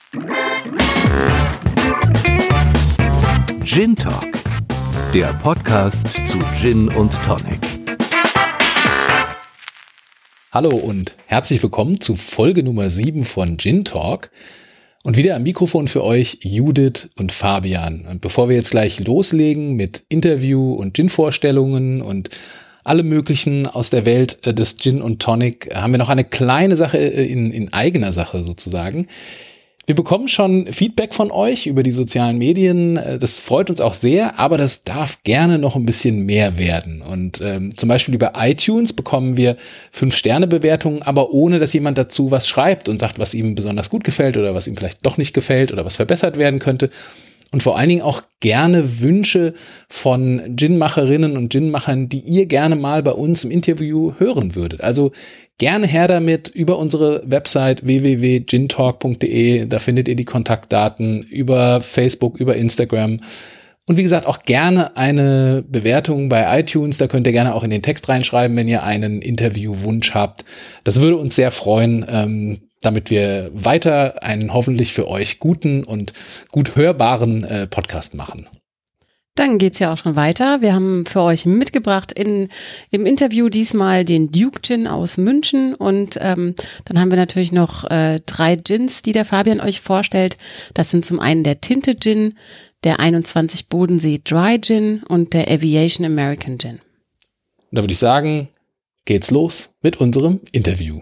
Gin Talk, der Podcast zu Gin und Tonic. Hallo und herzlich willkommen zu Folge Nummer 7 von Gin Talk. Und wieder am Mikrofon für euch Judith und Fabian. Und bevor wir jetzt gleich loslegen mit Interview und Gin-Vorstellungen und allem Möglichen aus der Welt des Gin und Tonic, haben wir noch eine kleine Sache in eigener Sache sozusagen. Wir bekommen schon Feedback von euch über die sozialen Medien. Das freut uns auch sehr, aber das darf gerne noch ein bisschen mehr werden. Und zum Beispiel über iTunes bekommen wir 5-Sterne-Bewertungen, aber ohne, dass jemand dazu was schreibt und sagt, was ihm besonders gut gefällt oder was ihm vielleicht doch nicht gefällt oder was verbessert werden könnte. Und vor allen Dingen auch gerne Wünsche von Gin-Macherinnen und Gin-Machern, die ihr gerne mal bei uns im Interview hören würdet. Also gerne her damit über unsere Website www.gintalk.de. Da findet ihr die Kontaktdaten über Facebook, über Instagram. Und wie gesagt, auch gerne eine Bewertung bei iTunes. Da könnt ihr gerne auch in den Text reinschreiben, wenn ihr einen Interviewwunsch habt. Das würde uns sehr freuen, damit wir weiter einen hoffentlich für euch guten und gut hörbaren Podcast machen. Dann geht's ja auch schon weiter. Wir haben für euch mitgebracht im Interview diesmal den Duke Gin aus München und dann haben wir natürlich noch 3 Gins, die der Fabian euch vorstellt. Das sind zum einen der Tinte Gin, der 21 Bodensee Dry Gin und der Aviation American Gin. Und da würde ich sagen, geht's los mit unserem Interview.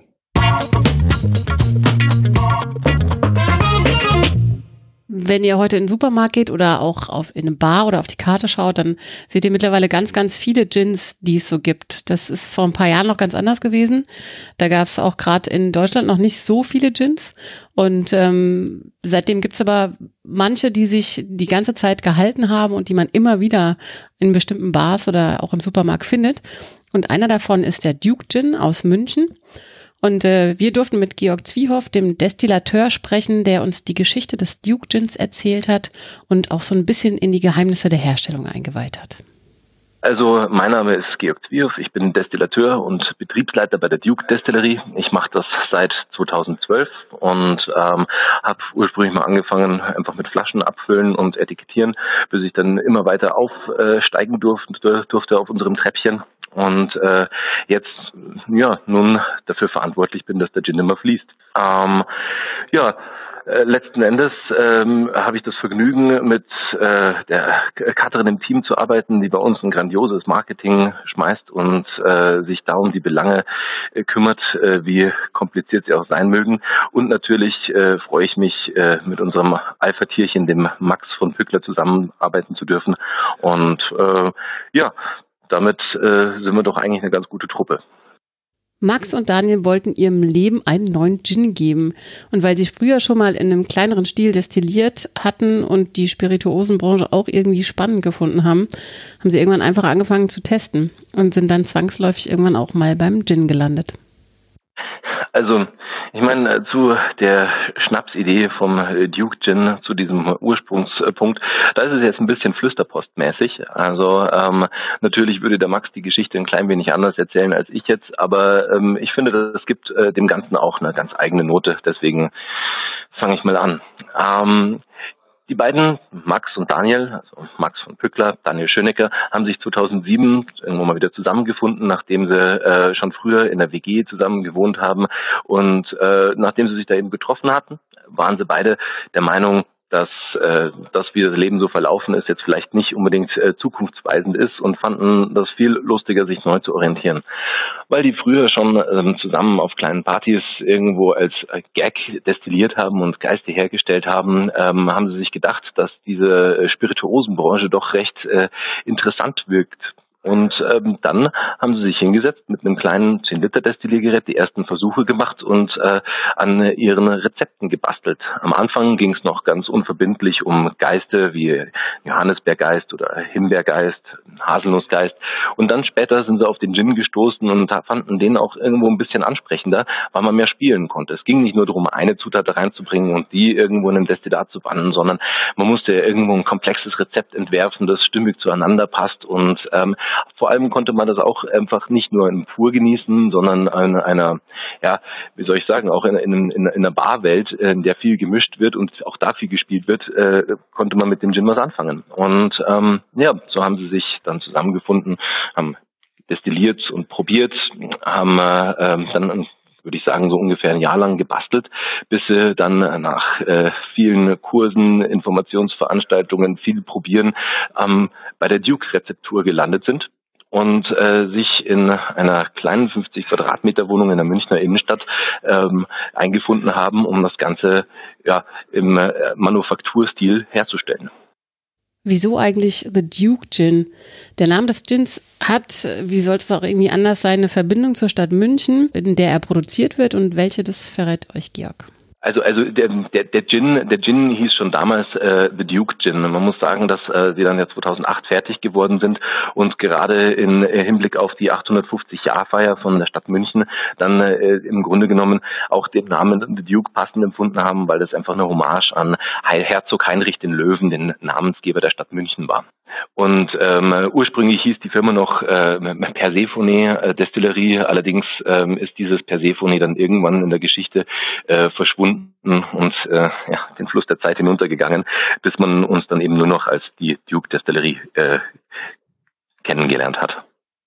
Wenn ihr heute in den Supermarkt geht oder auch in eine Bar oder auf die Karte schaut, dann seht ihr mittlerweile ganz, ganz viele Gins, die es so gibt. Das ist vor ein paar Jahren noch ganz anders gewesen. Da gab es auch gerade in Deutschland noch nicht so viele Gins. Und seitdem gibt es aber manche, die sich die ganze Zeit gehalten haben und die man immer wieder in bestimmten Bars oder auch im Supermarkt findet. Und einer davon ist der Duke Gin aus München. Und wir durften mit Georg Zwiehoff, dem Destillateur, sprechen, der uns die Geschichte des Duke Gins erzählt hat und auch so ein bisschen in die Geheimnisse der Herstellung eingeweiht hat. Also mein Name ist Georg Zwiehoff, ich bin Destillateur und Betriebsleiter bei der Duke Destillerie. Ich mache das seit 2012 und habe ursprünglich mal angefangen, einfach mit Flaschen abfüllen und etikettieren, bis ich dann immer weiter aufsteigen durfte auf unserem Treppchen. Und jetzt nun dafür verantwortlich bin, dass der Gin immer fließt. Letzten Endes habe ich das Vergnügen, mit der Katrin im Team zu arbeiten, die bei uns ein grandioses Marketing schmeißt und sich da um die Belange kümmert, wie kompliziert sie auch sein mögen. Und natürlich freue ich mich, mit unserem Alpha-Tierchen, dem Max von Pückler, zusammenarbeiten zu dürfen. Und damit sind wir doch eigentlich eine ganz gute Truppe. Max und Daniel wollten ihrem Leben einen neuen Gin geben. Und weil sie früher schon mal in einem kleineren Stil destilliert hatten und die Spirituosenbranche auch irgendwie spannend gefunden haben, haben sie irgendwann einfach angefangen zu testen und sind dann zwangsläufig irgendwann auch mal beim Gin gelandet. Also, ich meine, zu der Schnapsidee vom Duke Gin, zu diesem Ursprungspunkt, da ist es jetzt ein bisschen flüsterpostmäßig. Also natürlich würde der Max die Geschichte ein klein wenig anders erzählen als ich jetzt, aber ich finde, das gibt dem Ganzen auch eine ganz eigene Note. Deswegen fange ich mal an. Die beiden, Max und Daniel, also Max von Pückler, Daniel Schönecker, haben sich 2007 irgendwann mal wieder zusammengefunden, nachdem sie schon früher in der WG zusammen gewohnt haben. Und nachdem sie sich da eben getroffen hatten, waren sie beide der Meinung, dass wie das Leben so verlaufen ist, jetzt vielleicht nicht unbedingt zukunftsweisend ist und fanden das viel lustiger, sich neu zu orientieren. Weil die früher schon zusammen auf kleinen Partys irgendwo als Gag destilliert haben und Geiste hergestellt haben, haben sie sich gedacht, dass diese Spirituosenbranche doch recht interessant wirkt. Und dann haben sie sich hingesetzt mit einem kleinen 10-Liter-Destilliergerät, die ersten Versuche gemacht und an ihren Rezepten gebastelt. Am Anfang ging es noch ganz unverbindlich um Geiste wie Johannisbeergeist oder Himbeergeist, Haselnussgeist. Und dann später sind sie auf den Gin gestoßen und fanden den auch irgendwo ein bisschen ansprechender, weil man mehr spielen konnte. Es ging nicht nur darum, eine Zutat da reinzubringen und die irgendwo in einem Destillat zu bannen, sondern man musste irgendwo ein komplexes Rezept entwerfen, das stimmig zueinander passt und Vor allem konnte man das auch einfach nicht nur in pur genießen, sondern in einer, ja, wie soll ich sagen, auch in einer Barwelt, in der viel gemischt wird und auch da viel gespielt wird, konnte man mit dem Gin was anfangen. Und so haben sie sich dann zusammengefunden, haben destilliert und probiert, haben dann, würde ich sagen, so ungefähr ein Jahr lang gebastelt, bis sie dann nach vielen Kursen, Informationsveranstaltungen, viel probieren, bei der Duke-Rezeptur gelandet sind und sich in einer kleinen 50 Quadratmeter Wohnung in der Münchner Innenstadt eingefunden haben, um das Ganze im Manufakturstil herzustellen. Wieso eigentlich The Duke Gin? Der Name des Gins hat, wie sollte es auch irgendwie anders sein, eine Verbindung zur Stadt München, in der er produziert wird, und welche, das verrät euch Georg. Also der Gin hieß schon damals The Duke Gin. Man muss sagen, dass sie dann ja 2008 fertig geworden sind und gerade in Hinblick auf die 850-Jahr-Feier von der Stadt München dann im Grunde genommen auch den Namen The Duke passend empfunden haben, weil das einfach eine Hommage an Herzog Heinrich den Löwen, den Namensgeber der Stadt München war. Und ursprünglich hieß die Firma noch Persephone Destillerie, allerdings ist dieses Persephone dann irgendwann in der Geschichte verschwunden und den Fluss der Zeit hinuntergegangen, bis man uns dann eben nur noch als die Duke Destillerie kennengelernt hat.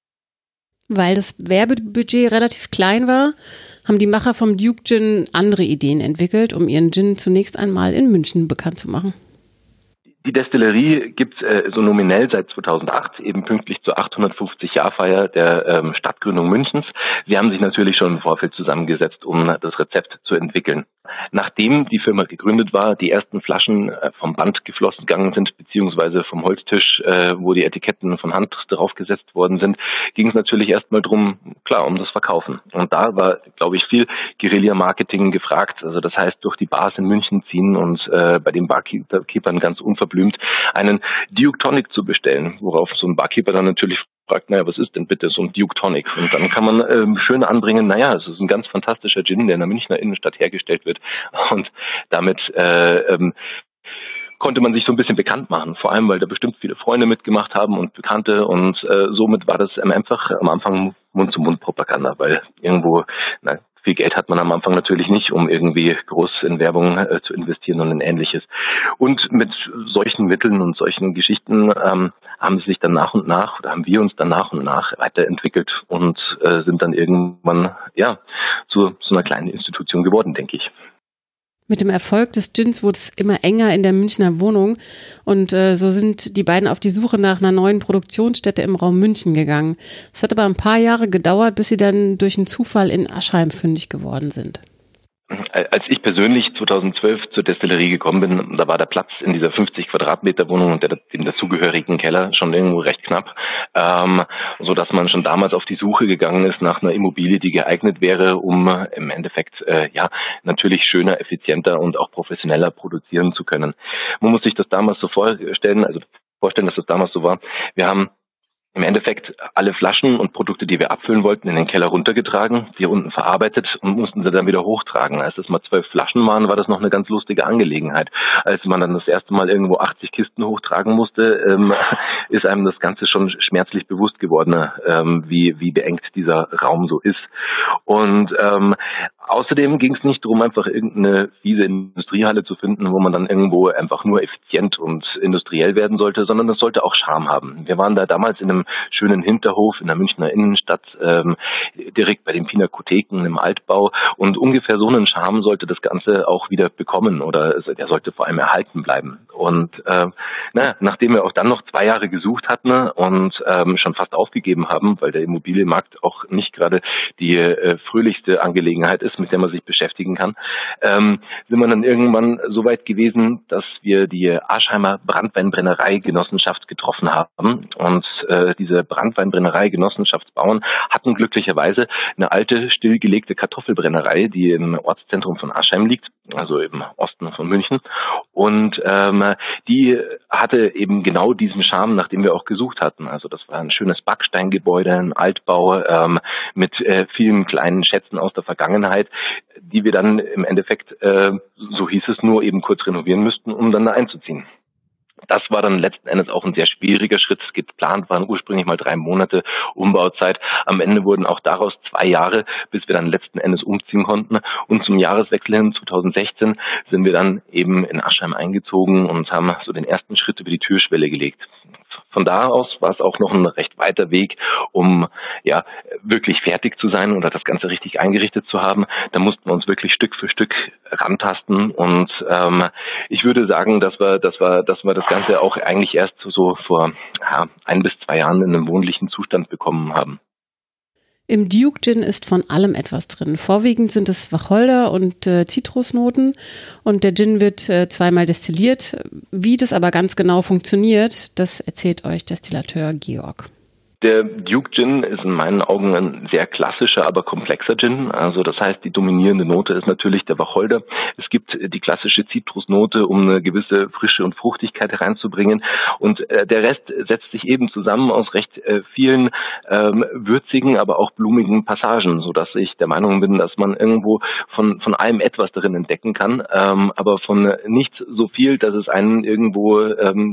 Weil das Werbebudget relativ klein war, haben die Macher vom Duke Gin andere Ideen entwickelt, um ihren Gin zunächst einmal in München bekannt zu machen. Die Destillerie gibt es so nominell seit 2008, eben pünktlich zur 850-Jahr-Feier der Stadtgründung Münchens. Sie haben sich natürlich schon im Vorfeld zusammengesetzt, um das Rezept zu entwickeln. Nachdem die Firma gegründet war, die ersten Flaschen vom Band geflossen gegangen sind, beziehungsweise vom Holztisch, wo die Etiketten von Hand draufgesetzt worden sind, ging es natürlich erstmal drum, klar, um das Verkaufen. Und da war, glaube ich, viel Guerilla-Marketing gefragt. Also das heißt, durch die Bars in München ziehen und bei den Barkeepern ganz unverblümt einen Duke Tonic zu bestellen, worauf so ein Barkeeper dann natürlich fragt, was ist denn bitte so ein Duke Tonic? Und dann kann man schön anbringen, es ist ein ganz fantastischer Gin, der in der Münchner Innenstadt hergestellt wird. Und damit konnte man sich so ein bisschen bekannt machen, vor allem, weil da bestimmt viele Freunde mitgemacht haben und Bekannte, und somit war das einfach am Anfang Mund-zu-Mund-Propaganda, weil irgendwo, viel Geld hat man am Anfang natürlich nicht, um irgendwie groß in Werbung zu investieren und in Ähnliches. Und mit solchen Mitteln und solchen Geschichten haben wir uns dann nach und nach weiterentwickelt und sind dann irgendwann zu so einer kleinen Institution geworden, denke ich. Mit dem Erfolg des Gins wurde es immer enger in der Münchner Wohnung, und so sind die beiden auf die Suche nach einer neuen Produktionsstätte im Raum München gegangen. Es hat aber ein paar Jahre gedauert, bis sie dann durch einen Zufall in Aschheim fündig geworden sind. Als ich persönlich 2012 zur Destillerie gekommen bin, da war der Platz in dieser 50 Quadratmeter Wohnung und dem dazugehörigen Keller schon irgendwo recht knapp, so dass man schon damals auf die Suche gegangen ist nach einer Immobilie, die geeignet wäre, um im Endeffekt natürlich schöner, effizienter und auch professioneller produzieren zu können. Man muss sich das damals so vorstellen, dass das damals so war. Wir haben im Endeffekt alle Flaschen und Produkte, die wir abfüllen wollten, in den Keller runtergetragen, hier unten verarbeitet und mussten sie dann wieder hochtragen. Als es mal 12 Flaschen waren, war das noch eine ganz lustige Angelegenheit. Als man dann das erste Mal irgendwo 80 Kisten hochtragen musste, ist einem das Ganze schon schmerzlich bewusst geworden, wie beengt dieser Raum so ist. Und außerdem ging es nicht darum, einfach irgendeine fiese Industriehalle zu finden, wo man dann irgendwo einfach nur effizient und industriell werden sollte, sondern das sollte auch Charme haben. Wir waren da damals in einem schönen Hinterhof in der Münchner Innenstadt, direkt bei den Pinakotheken im Altbau, und ungefähr so einen Charme sollte das Ganze auch wieder bekommen, oder er sollte vor allem erhalten bleiben. Und nachdem wir auch dann noch 2 Jahre gesucht hatten und schon fast aufgegeben haben, weil der Immobilienmarkt auch nicht gerade die fröhlichste Angelegenheit ist, mit der man sich beschäftigen kann, sind wir dann irgendwann so weit gewesen, dass wir die Aschheimer Branntweinbrennerei-Genossenschaft getroffen haben. Und diese Branntweinbrennerei-Genossenschaftsbauern hatten glücklicherweise eine alte, stillgelegte Kartoffelbrennerei, die im Ortszentrum von Aschheim liegt, also im Osten von München. Und die hatte eben genau diesen Charme, nach dem wir auch gesucht hatten. Also das war ein schönes Backsteingebäude, ein Altbau mit vielen kleinen Schätzen aus der Vergangenheit, die wir dann im Endeffekt, so hieß es, nur eben kurz renovieren müssten, um dann da einzuziehen. Das war dann letzten Endes auch ein sehr schwieriger Schritt. Geplant waren ursprünglich mal 3 Monate Umbauzeit. Am Ende wurden auch daraus 2 Jahre, bis wir dann letzten Endes umziehen konnten. Und zum Jahreswechsel hin 2016 sind wir dann eben in Aschheim eingezogen und haben so den ersten Schritt über die Türschwelle gelegt. Von da aus war es auch noch ein recht weiter Weg, um ja wirklich fertig zu sein oder das Ganze richtig eingerichtet zu haben. Da mussten wir uns wirklich Stück für Stück rantasten und ich würde sagen, dass wir das Ganze auch eigentlich erst so vor 1 bis 2 Jahren in einem wohnlichen Zustand bekommen haben. Im Duke Gin ist von allem etwas drin. Vorwiegend sind es Wacholder und Zitrusnoten und der Gin wird 2-mal destilliert. Wie das aber ganz genau funktioniert, das erzählt euch Destillateur Georg. Der Duke Gin ist in meinen Augen ein sehr klassischer, aber komplexer Gin. Also das heißt, die dominierende Note ist natürlich der Wacholder. Es gibt die klassische Zitrusnote, um eine gewisse Frische und Fruchtigkeit hereinzubringen. Und der Rest setzt sich eben zusammen aus recht vielen würzigen, aber auch blumigen Passagen, sodass ich der Meinung bin, dass man irgendwo von allem etwas darin entdecken kann, aber von nicht so viel, dass es einen irgendwo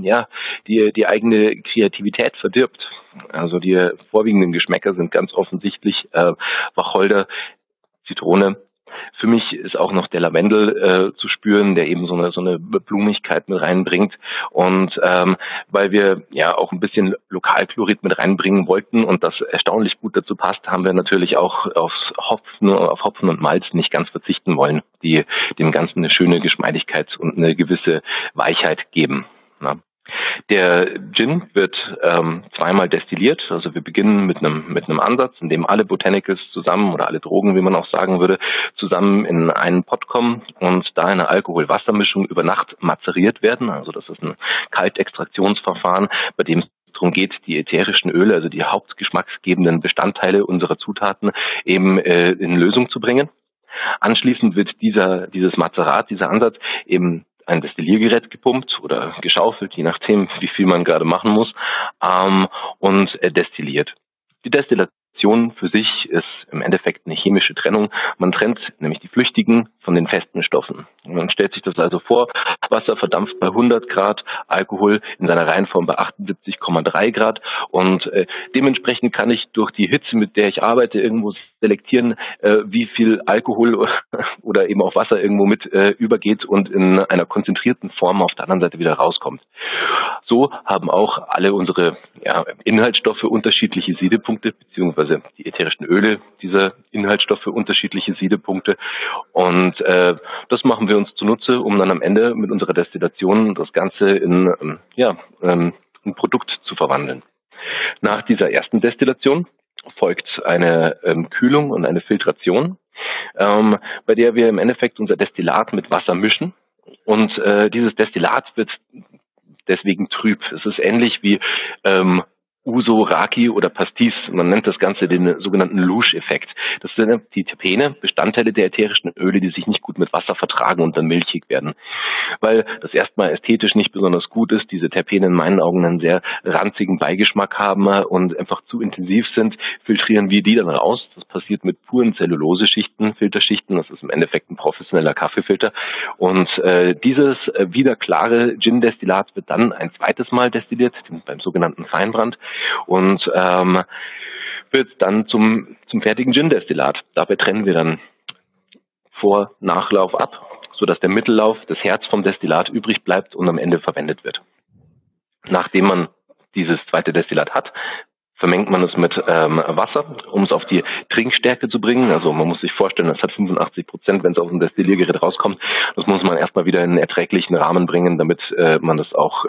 die eigene Kreativität verdirbt. Also die vorwiegenden Geschmäcker sind ganz offensichtlich Wacholder, Zitrone. Für mich ist auch noch der Lavendel zu spüren, der eben so eine Blumigkeit mit reinbringt. Und weil wir ja auch ein bisschen Lokalchlorid mit reinbringen wollten und das erstaunlich gut dazu passt, haben wir natürlich auch auf Hopfen und Malz nicht ganz verzichten wollen, die dem Ganzen eine schöne Geschmeidigkeit und eine gewisse Weichheit geben. Na. Der Gin wird 2-mal destilliert, also wir beginnen mit einem Ansatz, in dem alle Botanicals zusammen oder alle Drogen, wie man auch sagen würde, zusammen in einen Pot kommen und da eine Alkohol-Wasser-Mischung über Nacht mazeriert werden. Also das ist ein Kaltextraktionsverfahren, bei dem es darum geht, die ätherischen Öle, also die hauptgeschmacksgebenden Bestandteile unserer Zutaten eben in Lösung zu bringen. Anschließend wird dieses Mazerat, dieser Ansatz eben ein Destilliergerät gepumpt oder geschaufelt, je nachdem, wie viel man gerade machen muss, und destilliert. Die Destillation für sich ist im Endeffekt eine chemische Trennung. Man trennt nämlich die flüchtigen von den festen Stoffen. Man stellt sich das also vor, Wasser verdampft bei 100 Grad, Alkohol in seiner Reinform bei 78,3 Grad und dementsprechend kann ich durch die Hitze, mit der ich arbeite, irgendwo selektieren, wie viel Alkohol oder eben auch Wasser irgendwo mit übergeht und in einer konzentrierten Form auf der anderen Seite wieder rauskommt. So haben auch alle unsere Inhaltsstoffe unterschiedliche Siedepunkte, beziehungsweise die ätherischen Öle dieser Inhaltsstoffe unterschiedliche Siedepunkte. Und das machen wir uns zunutze, um dann am Ende mit unserer Destillation das Ganze in ein Produkt zu verwandeln. Nach dieser ersten Destillation folgt eine Kühlung und eine Filtration, bei der wir im Endeffekt unser Destillat mit Wasser mischen. Und dieses Destillat wird deswegen trüb. Es ist ähnlich wie Uso, Raki oder Pastis. Man nennt das Ganze den sogenannten Louche-Effekt. Das sind die Terpene, Bestandteile der ätherischen Öle, die sich nicht gut mit Wasser vertragen und dann milchig werden. Weil das erstmal ästhetisch nicht besonders gut ist, diese Terpene in meinen Augen einen sehr ranzigen Beigeschmack haben und einfach zu intensiv sind, filtrieren wir die dann raus. Das passiert mit puren Zellulose-Schichten, Filterschichten. Das ist im Endeffekt ein professioneller Kaffeefilter. Und dieses wieder klare Gin-Destillat wird dann ein zweites Mal destilliert, beim sogenannten Feinbrand. Und wird dann zum fertigen Gin-Destillat. Dabei trennen wir dann Vor-, Nachlauf ab, sodass der Mittellauf, das Herz vom Destillat übrig bleibt und am Ende verwendet wird. Nachdem man dieses zweite Destillat hat, vermengt man es mit Wasser, um es auf die Trinkstärke zu bringen. Also man muss sich vorstellen, das hat 85%, wenn es auf dem Destilliergerät rauskommt. Das muss man erstmal wieder in einen erträglichen Rahmen bringen, damit man das auch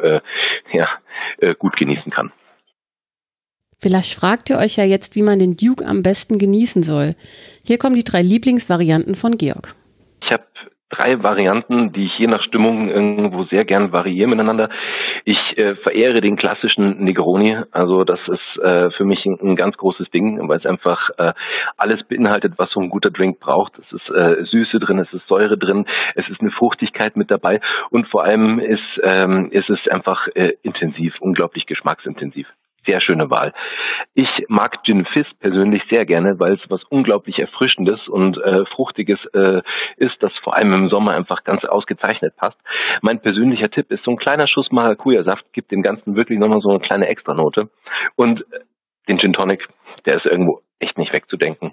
gut genießen kann. Vielleicht fragt ihr euch ja jetzt, wie man den Duke am besten genießen soll. Hier kommen die 3 Lieblingsvarianten von Georg. Ich habe 3 Varianten, die ich je nach Stimmung irgendwo sehr gern variiere miteinander. Ich verehre den klassischen Negroni. Also das ist für mich ein ganz großes Ding, weil es einfach alles beinhaltet, was so ein guter Drink braucht. Es ist Süße drin, es ist Säure drin, es ist eine Fruchtigkeit mit dabei und vor allem ist es einfach intensiv, unglaublich geschmacksintensiv. sehr schöne Wahl. Ich mag Gin Fizz persönlich sehr gerne, weil es was unglaublich Erfrischendes und Fruchtiges ist, das vor allem im Sommer einfach ganz ausgezeichnet passt. Mein persönlicher Tipp ist so ein kleiner Schuss Maracuja-Saft, gibt dem Ganzen wirklich nochmal so eine kleine Extranote. Und den Gin Tonic, der ist irgendwo echt nicht wegzudenken.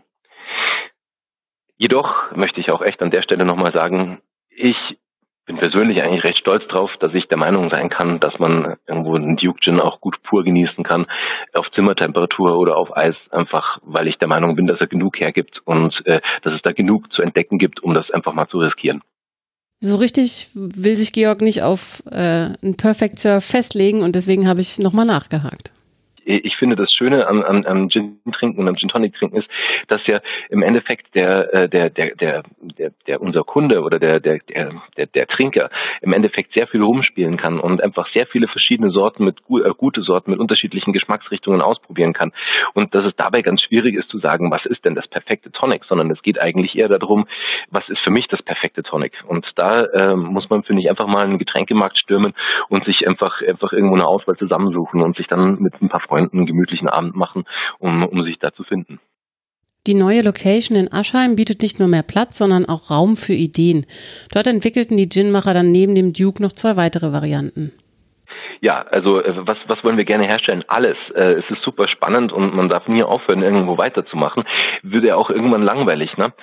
Jedoch möchte ich auch echt an der Stelle nochmal sagen, ich bin persönlich eigentlich recht stolz drauf, dass ich der Meinung sein kann, dass man irgendwo einen Duke Gin auch gut pur genießen kann, auf Zimmertemperatur oder auf Eis, einfach weil ich der Meinung bin, dass er genug hergibt und dass es da genug zu entdecken gibt, um das einfach mal zu riskieren. So richtig will sich Georg nicht auf einen Perfect Serve festlegen und deswegen habe ich nochmal nachgehakt. Ich finde, das Schöne am Gin trinken und am Gin Tonic trinken ist, dass ja im Endeffekt der unser Kunde oder der Trinker im Endeffekt sehr viel rumspielen kann und einfach sehr viele verschiedene Sorten gute Sorten mit unterschiedlichen Geschmacksrichtungen ausprobieren kann. Und dass es dabei ganz schwierig ist zu sagen, was ist denn das perfekte Tonic, sondern es geht eigentlich eher darum, was ist für mich das perfekte Tonic. Und da muss man, finde ich, einfach mal einen Getränkemarkt stürmen und sich einfach irgendwo eine Auswahl zusammensuchen und sich dann mit ein paar Freunden einen gemütlichen Abend machen, um sich da zu finden. Die neue Location in Aschheim bietet nicht nur mehr Platz, sondern auch Raum für Ideen. Dort entwickelten die Ginmacher dann neben dem Duke noch 2 weitere Varianten. Ja, also was wollen wir gerne herstellen? Alles. Es ist super spannend und man darf nie aufhören, irgendwo weiterzumachen. Würde ja auch irgendwann langweilig, ne?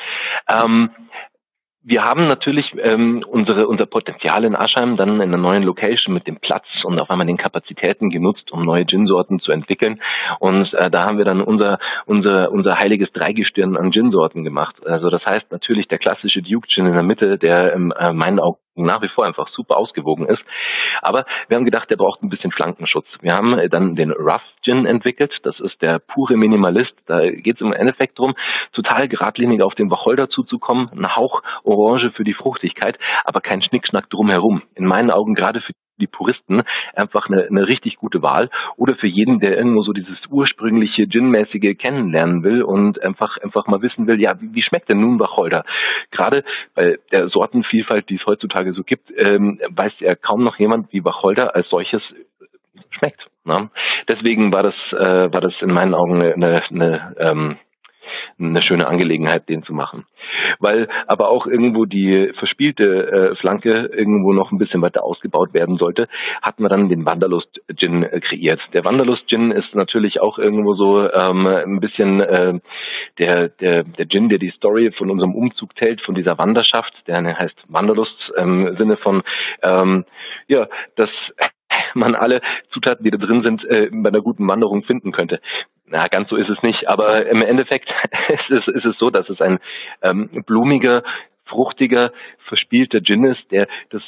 Wir haben natürlich unser Potenzial in Aschheim dann in einer neuen Location mit dem Platz und auf einmal den Kapazitäten genutzt, um neue Gin-Sorten zu entwickeln. Und da haben wir dann unser heiliges Dreigestirn an Gin-Sorten gemacht. Also das heißt natürlich der klassische Duke Gin in der Mitte, der in meinen Augen nach wie vor einfach super ausgewogen ist. Aber wir haben gedacht, der braucht ein bisschen Flankenschutz. Wir haben dann den Rough Gin entwickelt. Das ist der pure Minimalist. Da geht es im Endeffekt darum, total geradlinig auf den Wacholder zuzukommen. Ein Hauch Orange für die Fruchtigkeit, aber kein Schnickschnack drumherum. In meinen Augen gerade für die Puristen einfach eine richtig gute Wahl oder für jeden, der irgendwo so dieses ursprüngliche Gin-mäßige kennenlernen will und einfach mal wissen will, ja, wie schmeckt denn nun Wacholder? Gerade bei der Sortenvielfalt, die es heutzutage so gibt, weiß ja kaum noch jemand, wie Wacholder als solches schmeckt. Ne? Deswegen war das in meinen Augen eine schöne Angelegenheit, den zu machen. Weil aber auch irgendwo die verspielte Flanke irgendwo noch ein bisschen weiter ausgebaut werden sollte, hatten wir dann den Wanderlust Gin kreiert. Der Wanderlust Gin ist natürlich auch irgendwo so ein bisschen der Gin, der die Story von unserem Umzug zählt, von dieser Wanderschaft, der heißt Wanderlust im Sinne von dass man alle Zutaten, die da drin sind, bei einer guten Wanderung finden könnte. Na, ganz so ist es nicht, aber im Endeffekt ist es so, dass es ein blumiger, fruchtiger, verspielter Gin ist, der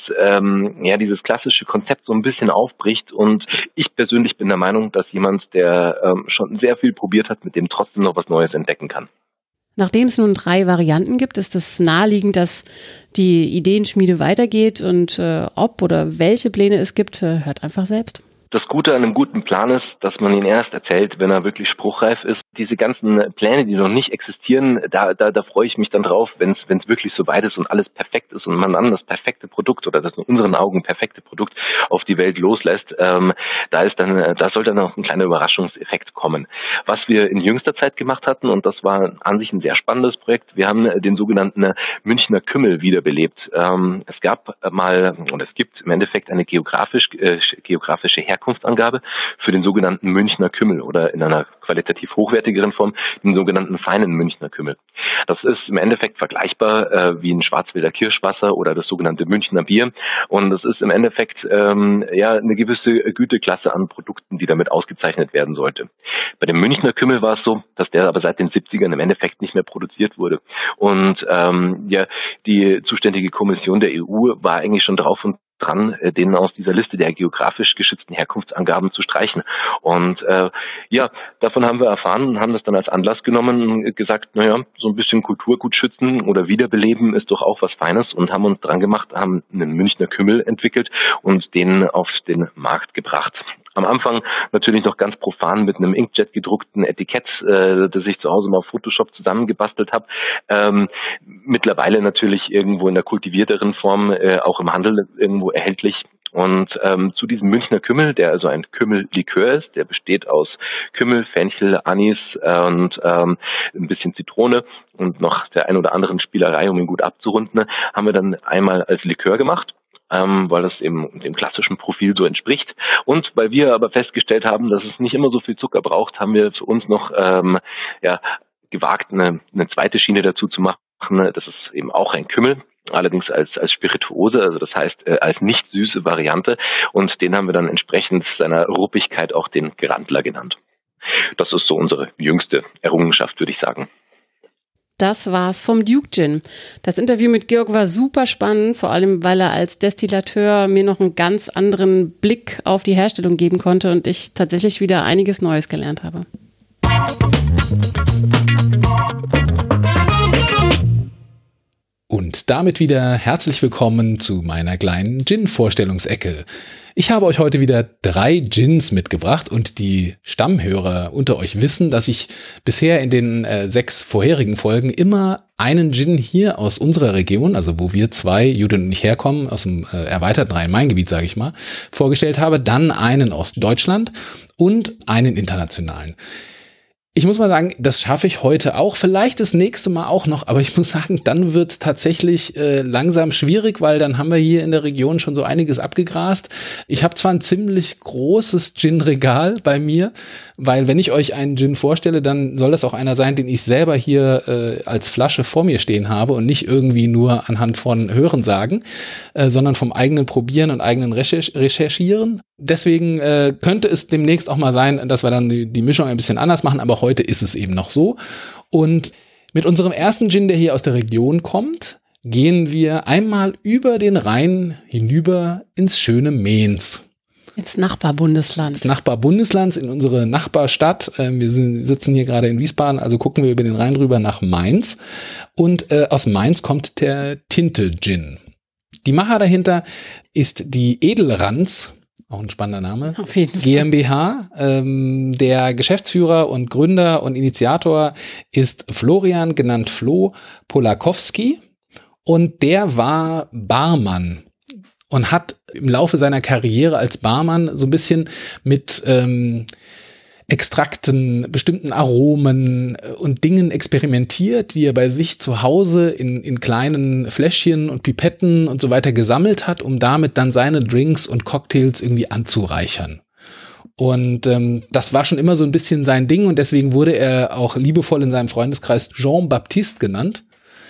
dieses klassische Konzept so ein bisschen aufbricht, und ich persönlich bin der Meinung, dass jemand, der schon sehr viel probiert hat, mit dem trotzdem noch was Neues entdecken kann. Nachdem es nun 3 Varianten gibt, ist es naheliegend, dass die Ideenschmiede weitergeht, und ob oder welche Pläne es gibt, hört einfach selbst. Das Gute an einem guten Plan ist, dass man ihn erst erzählt, wenn er wirklich spruchreif ist. Diese ganzen Pläne, die noch nicht existieren, da freue ich mich dann drauf, wenn es wirklich so weit ist und alles perfekt ist und man dann das perfekte Produkt oder das in unseren Augen perfekte Produkt auf die Welt loslässt. Da soll dann auch ein kleiner Überraschungseffekt kommen. Was wir in jüngster Zeit gemacht hatten, und das war an sich ein sehr spannendes Projekt, wir haben den sogenannten Münchner Kümmel wiederbelebt. Es gibt im Endeffekt eine geografische Herkunftsangabe für den sogenannten Münchner Kümmel oder in einer qualitativ hochwertigeren Form den sogenannten feinen Münchner Kümmel. Das ist im Endeffekt vergleichbar wie ein Schwarzwälder Kirschwasser oder das sogenannte Münchner Bier, und das ist im Endeffekt eine gewisse Güteklasse an Produkten, die damit ausgezeichnet werden sollte. Bei dem Münchner Kümmel war es so, dass der aber seit den 70ern im Endeffekt nicht mehr produziert wurde, und die zuständige Kommission der EU war eigentlich schon drauf und dran, den aus dieser Liste der geografisch geschützten Herkunftsangaben zu streichen. Und davon haben wir erfahren und haben das dann als Anlass genommen und gesagt, so ein bisschen Kulturgut schützen oder wiederbeleben ist doch auch was Feines, und haben uns dran gemacht, haben einen Münchner Kümmel entwickelt und den auf den Markt gebracht. Am Anfang natürlich noch ganz profan mit einem Inkjet gedruckten Etikett, das ich zu Hause mal auf Photoshop zusammengebastelt habe. Mittlerweile natürlich irgendwo in der kultivierteren Form auch im Handel irgendwo erhältlich. Und zu diesem Münchner Kümmel, der also ein Kümmellikör ist, der besteht aus Kümmel, Fenchel, Anis und ein bisschen Zitrone und noch der ein oder anderen Spielerei, um ihn gut abzurunden, haben wir dann einmal als Likör gemacht, weil das eben dem klassischen Profil so entspricht. Und weil wir aber festgestellt haben, dass es nicht immer so viel Zucker braucht, haben wir für uns noch gewagt, eine zweite Schiene dazu zu machen. Das ist eben auch ein Kümmel, allerdings als Spirituose, also das heißt als nicht süße Variante. Und den haben wir dann entsprechend seiner Ruppigkeit auch den Grandler genannt. Das ist so unsere jüngste Errungenschaft, würde ich sagen. Das war's vom Duke Gin. Das Interview mit Georg war super spannend, vor allem weil er als Destillateur mir noch einen ganz anderen Blick auf die Herstellung geben konnte und ich tatsächlich wieder einiges Neues gelernt habe. Und damit wieder herzlich willkommen zu meiner kleinen Gin-Vorstellungsecke. Ich habe euch heute wieder 3 Gins mitgebracht und die Stammhörer unter euch wissen, dass ich bisher in den 6 vorherigen Folgen immer einen Gin hier aus unserer Region, also wo wir 2, Judith und ich, herkommen, aus dem erweiterten Rhein-Main-Gebiet, sage ich mal, vorgestellt habe, dann einen aus Deutschland und einen internationalen. Ich muss mal sagen, das schaffe ich heute auch, vielleicht das nächste Mal auch noch, aber ich muss sagen, dann wird es tatsächlich langsam schwierig, weil dann haben wir hier in der Region schon so einiges abgegrast. Ich habe zwar ein ziemlich großes Gin-Regal bei mir, weil wenn ich euch einen Gin vorstelle, dann soll das auch einer sein, den ich selber hier als Flasche vor mir stehen habe und nicht irgendwie nur anhand von Hörensagen, sondern vom eigenen Probieren und eigenen Recherchieren. Deswegen könnte es demnächst auch mal sein, dass wir dann die Mischung ein bisschen anders machen, aber heute ist es eben noch so. Und mit unserem ersten Gin, der hier aus der Region kommt, gehen wir einmal über den Rhein hinüber ins schöne Mainz. Ins Nachbarbundesland. Ins Nachbarbundesland, in unsere Nachbarstadt. Wir sitzen hier gerade in Wiesbaden, also gucken wir über den Rhein rüber nach Mainz. Und aus Mainz kommt der Tinte Gin. Die Macher dahinter ist die Edelranz, auch ein spannender Name, Auf jeden Fall. GmbH. Der Geschäftsführer und Gründer und Initiator ist Florian, genannt Flo Polakowski. Und der war Barmann und hat im Laufe seiner Karriere als Barmann so ein bisschen mit Extrakten, bestimmten Aromen und Dingen experimentiert, die er bei sich zu Hause in kleinen Fläschchen und Pipetten und so weiter gesammelt hat, um damit dann seine Drinks und Cocktails irgendwie anzureichern. Und das war schon immer so ein bisschen sein Ding und deswegen wurde er auch liebevoll in seinem Freundeskreis Jean-Baptiste genannt.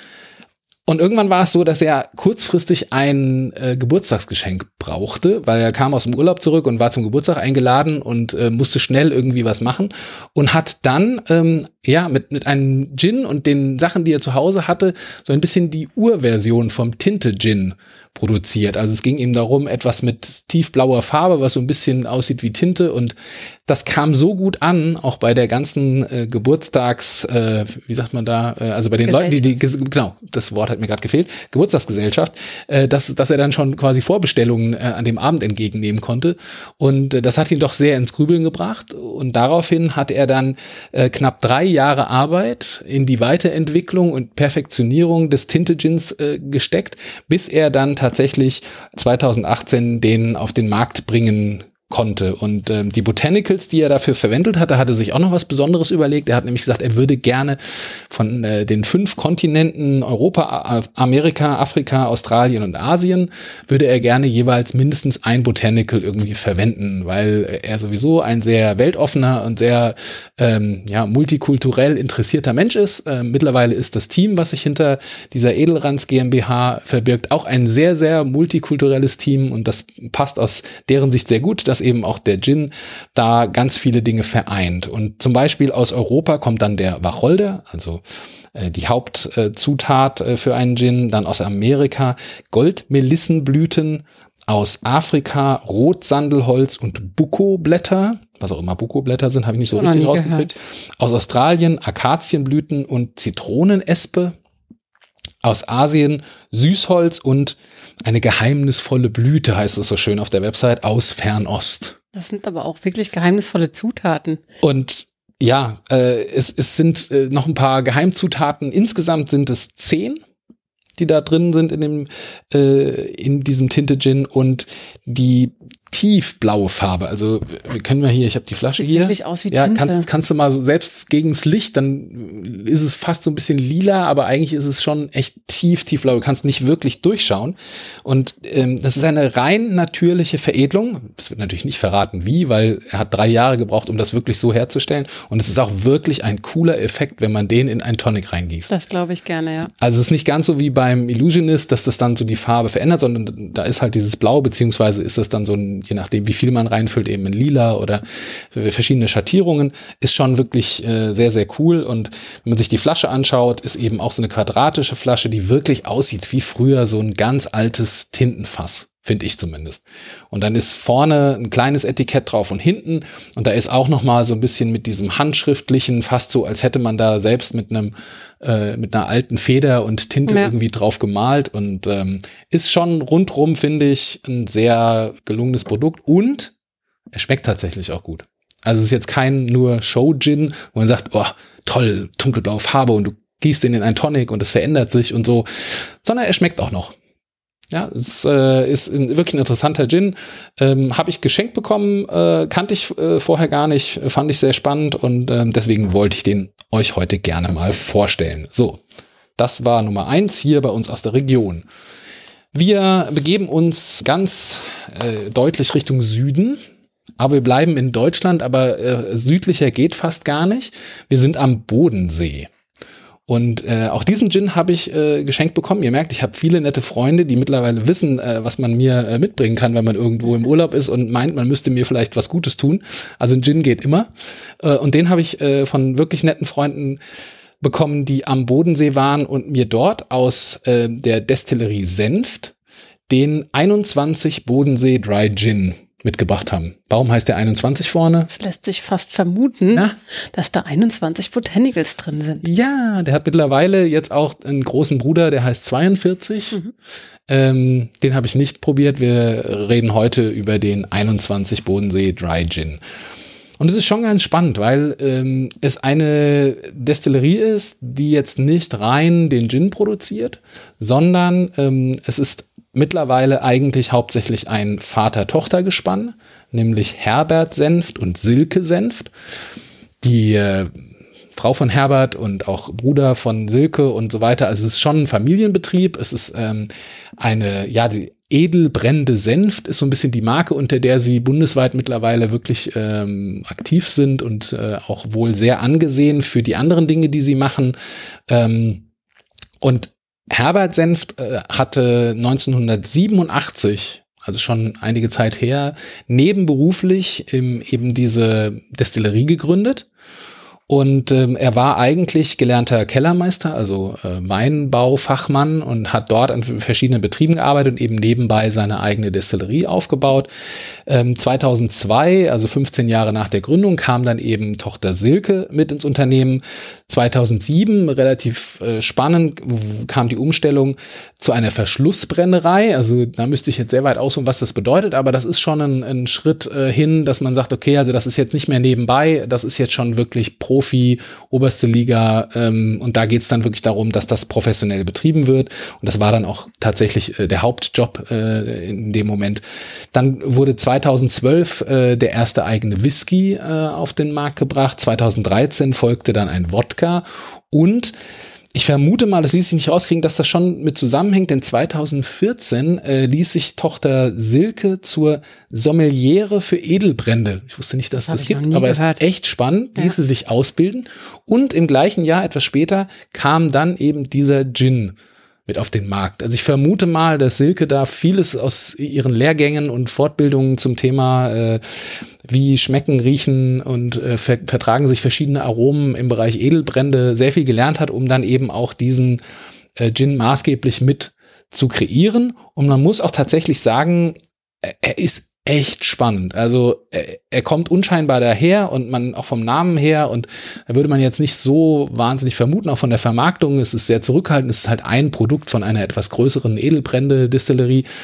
Und irgendwann war es so, dass er kurzfristig ein Geburtstagsgeschenk brauchte, weil er kam aus dem Urlaub zurück und war zum Geburtstag eingeladen und musste schnell irgendwie was machen und hat dann mit einem Gin und den Sachen, die er zu Hause hatte, so ein bisschen die Urversion vom Tinte-Gin produziert. Also es ging ihm darum, etwas mit tiefblauer Farbe, was so ein bisschen aussieht wie Tinte, und das kam so gut an, auch bei der ganzen Geburtstags, wie sagt man da, also bei den Leuten, die genau, das Wort hat mir gerade gefehlt, Geburtstagsgesellschaft, dass er dann schon quasi Vorbestellungen an dem Abend entgegennehmen konnte, und das hat ihn doch sehr ins Grübeln gebracht, und daraufhin hat er dann knapp 3 Jahre Arbeit in die Weiterentwicklung und Perfektionierung des Tinte-Gins gesteckt, bis er dann tatsächlich 2018 den auf den Markt bringen konnte. Und die Botanicals, die er dafür verwendet hatte, hatte sich auch noch was Besonderes überlegt. Er hat nämlich gesagt, er würde gerne von den 5 Kontinenten Europa, Amerika, Afrika, Australien und Asien, würde er gerne jeweils mindestens ein Botanical irgendwie verwenden, weil er sowieso ein sehr weltoffener und sehr multikulturell interessierter Mensch ist. Mittlerweile ist das Team, was sich hinter dieser Edelranz GmbH verbirgt, auch ein sehr, sehr multikulturelles Team, und das passt aus deren Sicht sehr gut, dass eben auch der Gin da ganz viele Dinge vereint. Und zum Beispiel aus Europa kommt dann der Wacholder, also die Hauptzutat für einen Gin, dann aus Amerika Goldmelissenblüten, aus Afrika Rotsandelholz und Buko-Blätter, was auch immer Buko-Blätter sind, habe ich nicht so richtig rausgekriegt. Aus Australien Akazienblüten und Zitronenespe, aus Asien Süßholz und eine geheimnisvolle Blüte, heißt es so schön auf der Website, aus Fernost. Das sind aber auch wirklich geheimnisvolle Zutaten. Und ja, es sind noch ein paar Geheimzutaten. Insgesamt sind es 10. die da drin sind in diesem Tinte-Gin und die tiefblaue Farbe. Also wir können mal hier, ich habe die Flasche Sieht hier. wirklich aus wie Tinte. Kannst du mal so, selbst gegens Licht, dann ist es fast so ein bisschen lila, aber eigentlich ist es schon echt tiefblau. Du kannst nicht wirklich durchschauen. Und das ist eine rein natürliche Veredelung. Es wird natürlich nicht verraten, wie, weil er hat 3 Jahre gebraucht, um das wirklich so herzustellen. Und es ist auch wirklich ein cooler Effekt, wenn man den in einen Tonic reingießt. Das glaube ich gerne, ja. Also es ist nicht ganz so wie beim Illusionist, dass das dann so die Farbe verändert, sondern da ist halt dieses Blau, beziehungsweise ist das dann so ein, je nachdem wie viel man reinfüllt, eben in lila oder verschiedene Schattierungen, ist schon wirklich sehr, sehr cool. Und wenn man sich die Flasche anschaut, ist eben auch so eine quadratische Flasche, die wirklich aussieht wie früher so ein ganz altes Tintenfass. Finde ich zumindest. Und dann ist vorne ein kleines Etikett drauf und hinten. Und da ist auch noch mal so ein bisschen mit diesem handschriftlichen, fast so, als hätte man da selbst mit einer alten Feder und Tinte irgendwie drauf gemalt. Und ist schon rundrum, finde ich, ein sehr gelungenes Produkt. Und er schmeckt tatsächlich auch gut. Also es ist jetzt kein nur Show-Gin, wo man sagt, oh, toll, dunkelblaue Farbe und du gießt ihn in einen Tonic und es verändert sich und so. Sondern er schmeckt auch noch. Ja, es ist wirklich ein interessanter Gin. Habe ich geschenkt bekommen, kannte ich vorher gar nicht, fand ich sehr spannend und deswegen wollte ich den euch heute gerne mal vorstellen. So, das war Nummer 1 hier bei uns aus der Region. Wir begeben uns ganz deutlich Richtung Süden, aber wir bleiben in Deutschland, aber südlicher geht fast gar nicht. Wir sind am Bodensee. Und auch diesen Gin habe ich geschenkt bekommen. Ihr merkt, ich habe viele nette Freunde, die mittlerweile wissen, was man mir mitbringen kann, wenn man irgendwo im Urlaub ist und meint, man müsste mir vielleicht was Gutes tun. Also ein Gin geht immer. Und den habe ich von wirklich netten Freunden bekommen, die am Bodensee waren und mir dort aus der Destillerie Senft den 21 Bodensee Dry Gin mitgebracht haben. Warum heißt der 21 vorne? Es lässt sich fast vermuten, dass da 21 Botanicals drin sind. Ja, der hat mittlerweile jetzt auch einen großen Bruder, der heißt 42. Den habe ich nicht probiert. Wir reden heute über den 21 Bodensee Dry Gin. Und es ist schon ganz spannend, weil es eine Destillerie ist, die jetzt nicht rein den Gin produziert, sondern es ist mittlerweile eigentlich hauptsächlich ein Vater-Tochter-Gespann, nämlich Herbert Senft und Silke Senft. Die Frau von Herbert und auch Bruder von Silke und so weiter. Also es ist schon ein Familienbetrieb. Es ist die Edelbrände Senft ist so ein bisschen die Marke, unter der sie bundesweit mittlerweile wirklich aktiv sind und auch wohl sehr angesehen für die anderen Dinge, die sie machen. Und Herbert Senft hatte 1987, also schon einige Zeit her, nebenberuflich eben diese Destillerie gegründet. Und er war eigentlich gelernter Kellermeister, also Weinbaufachmann und hat dort an verschiedenen Betrieben gearbeitet und eben nebenbei seine eigene Destillerie aufgebaut. 2002, also 15 Jahre nach der Gründung, kam dann eben Tochter Silke mit ins Unternehmen. 2007, relativ spannend, kam die Umstellung zu einer Verschlussbrennerei. Also da müsste ich jetzt sehr weit ausholen, was das bedeutet, aber das ist schon ein Schritt hin, dass man sagt, okay, also das ist jetzt nicht mehr nebenbei, das ist jetzt schon wirklich Profi, oberste Liga und da geht es dann wirklich darum, dass das professionell betrieben wird und das war dann auch tatsächlich der Hauptjob in dem Moment. Dann wurde 2012 der erste eigene Whisky auf den Markt gebracht, 2013 folgte dann ein Wodka und ich vermute mal, das ließ sich nicht rauskriegen, dass das schon mit zusammenhängt, denn 2014 ließ sich Tochter Silke zur Sommeliere für Edelbrände. Ich wusste nicht, dass das gibt, aber es ist echt spannend, ließ sie sich ausbilden. Und im gleichen Jahr, etwas später, kam dann eben dieser Gin mit auf den Markt. Also ich vermute mal, dass Silke da vieles aus ihren Lehrgängen und Fortbildungen zum Thema wie schmecken, riechen und vertragen sich verschiedene Aromen im Bereich Edelbrände sehr viel gelernt hat, um dann eben auch diesen Gin maßgeblich mit zu kreieren. Und man muss auch tatsächlich sagen, er ist echt spannend. Also er kommt unscheinbar daher und man auch vom Namen her und da würde man jetzt nicht so wahnsinnig vermuten, auch von der Vermarktung. Es ist sehr zurückhaltend. Es ist halt ein Produkt von einer etwas größeren Edelbrände-Distillerie.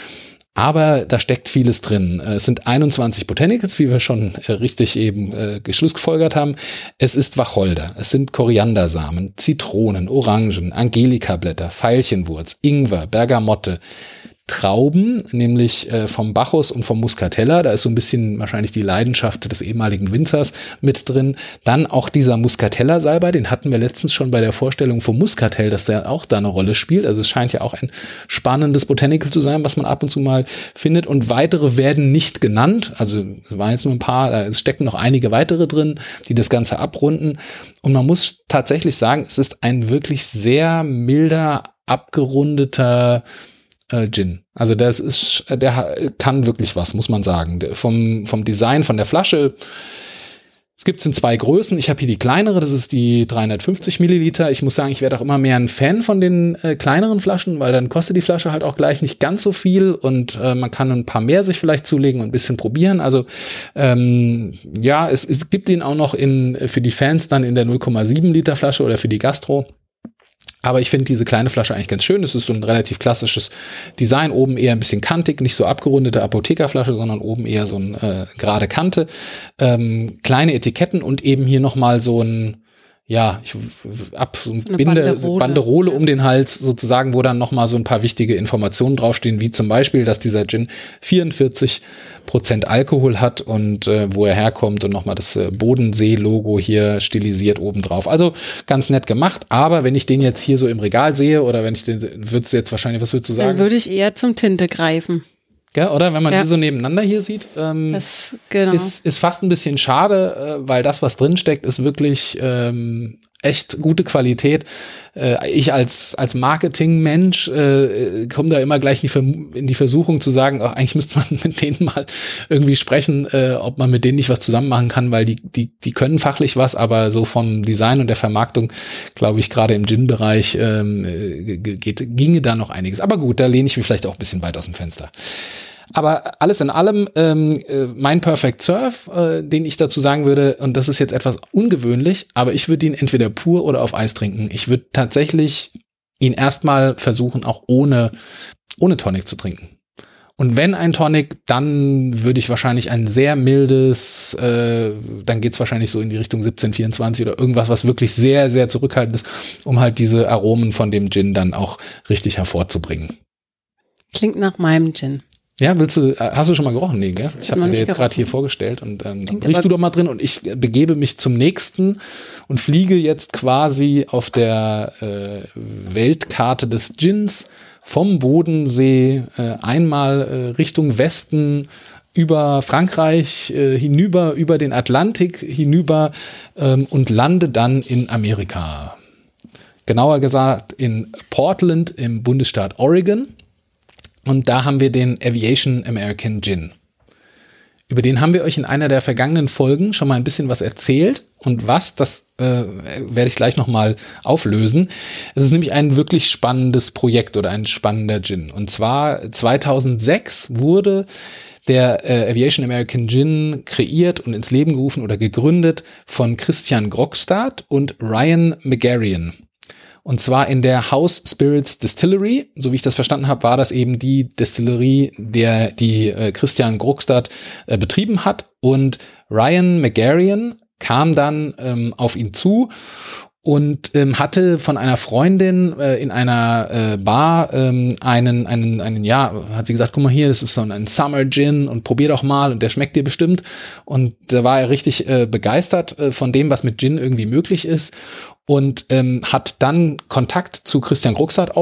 Aber da steckt vieles drin. Es sind 21 Botanicals, wie wir schon richtig eben geschlussfolgert haben. Es ist Wacholder, es sind Koriandersamen, Zitronen, Orangen, Angelikablätter, Veilchenwurz, Ingwer, Bergamotte, Trauben, nämlich vom Bacchus und vom Muscatella. Da ist so ein bisschen wahrscheinlich die Leidenschaft des ehemaligen Winzers mit drin. Dann auch dieser Muscatella-Salbei, den hatten wir letztens schon bei der Vorstellung vom Muscatel, dass der auch da eine Rolle spielt. Also es scheint ja auch ein spannendes Botanical zu sein, was man ab und zu mal findet. Und weitere werden nicht genannt. Also es waren jetzt nur ein paar, es stecken noch einige weitere drin, die das Ganze abrunden. Und man muss tatsächlich sagen, es ist ein wirklich sehr milder, abgerundeter Gin. Also der kann wirklich was, muss man sagen. Vom Design, von der Flasche, es gibt es in 2 Größen. Ich habe hier die kleinere, das ist die 350 Milliliter. Ich muss sagen, ich werde auch immer mehr ein Fan von den kleineren Flaschen, weil dann kostet die Flasche halt auch gleich nicht ganz so viel und man kann ein paar mehr sich vielleicht zulegen und ein bisschen probieren. Also es gibt ihn auch noch für die Fans dann in der 0,7 Liter Flasche oder für die Gastro. Aber ich finde diese kleine Flasche eigentlich ganz schön. Es ist so ein relativ klassisches Design. Oben eher ein bisschen kantig, nicht so abgerundete Apothekerflasche, sondern oben eher so eine gerade Kante. Kleine Etiketten und eben hier nochmal so ein, Banderole um den Hals sozusagen, wo dann nochmal so ein paar wichtige Informationen draufstehen, wie zum Beispiel, dass dieser Gin 44% Alkohol hat und wo er herkommt und nochmal das Bodensee-Logo hier stilisiert obendrauf. Also ganz nett gemacht, aber wenn ich den jetzt hier so im Regal sehe oder wenn ich den, würdest du jetzt wahrscheinlich, was würdest du sagen? Dann würde ich eher zum Tinte greifen. Gell, oder? Wenn man die so nebeneinander hier sieht, ist fast ein bisschen schade, weil das, was drin steckt, ist wirklich echt gute Qualität. Ich als Marketingmensch komme da immer gleich in die Versuchung zu sagen, eigentlich müsste man mit denen mal irgendwie sprechen, ob man mit denen nicht was zusammen machen kann, weil die können fachlich was, aber so vom Design und der Vermarktung, glaube ich, gerade im Gin-Bereich ginge da noch einiges. Aber gut, da lehne ich mich vielleicht auch ein bisschen weit aus dem Fenster. Aber alles in allem, mein Perfect Serve, den ich dazu sagen würde, und das ist jetzt etwas ungewöhnlich, aber ich würde ihn entweder pur oder auf Eis trinken. Ich würde tatsächlich ihn erstmal versuchen, auch ohne Tonic zu trinken. Und wenn ein Tonic, dann würde ich wahrscheinlich ein sehr mildes, dann geht's wahrscheinlich so in die Richtung 1724 oder irgendwas, was wirklich sehr, sehr zurückhaltend ist, um halt diese Aromen von dem Gin dann auch richtig hervorzubringen. Klingt nach meinem Gin. Ja, hast du schon mal gerochen? Nee, gell? Ich habe dir jetzt gerade hier vorgestellt und riechst du doch mal drin und ich begebe mich zum nächsten und fliege jetzt quasi auf der Weltkarte des Gins vom Bodensee einmal Richtung Westen über Frankreich hinüber, über den Atlantik hinüber und lande dann in Amerika. Genauer gesagt in Portland im Bundesstaat Oregon. Und da haben wir den Aviation American Gin. Über den haben wir euch in einer der vergangenen Folgen schon mal ein bisschen was erzählt. Und das werde ich gleich nochmal auflösen. Es ist nämlich ein wirklich spannendes Projekt oder ein spannender Gin. Und zwar 2006 wurde der Aviation American Gin kreiert und ins Leben gerufen oder gegründet von Christian Grogstad und Ryan Megarian. Und zwar in der House Spirits Distillery. So wie ich das verstanden habe, war das eben die Distillerie, die Christian Grogstad betrieben hat. Und Ryan Megarian kam dann auf ihn zu und hatte von einer Freundin in einer Bar hat sie gesagt, guck mal hier, das ist so ein Summer Gin und probier doch mal und der schmeckt dir bestimmt. Und da war er richtig begeistert von dem, was mit Gin irgendwie möglich ist. Und hat dann Kontakt zu Christian Grogstad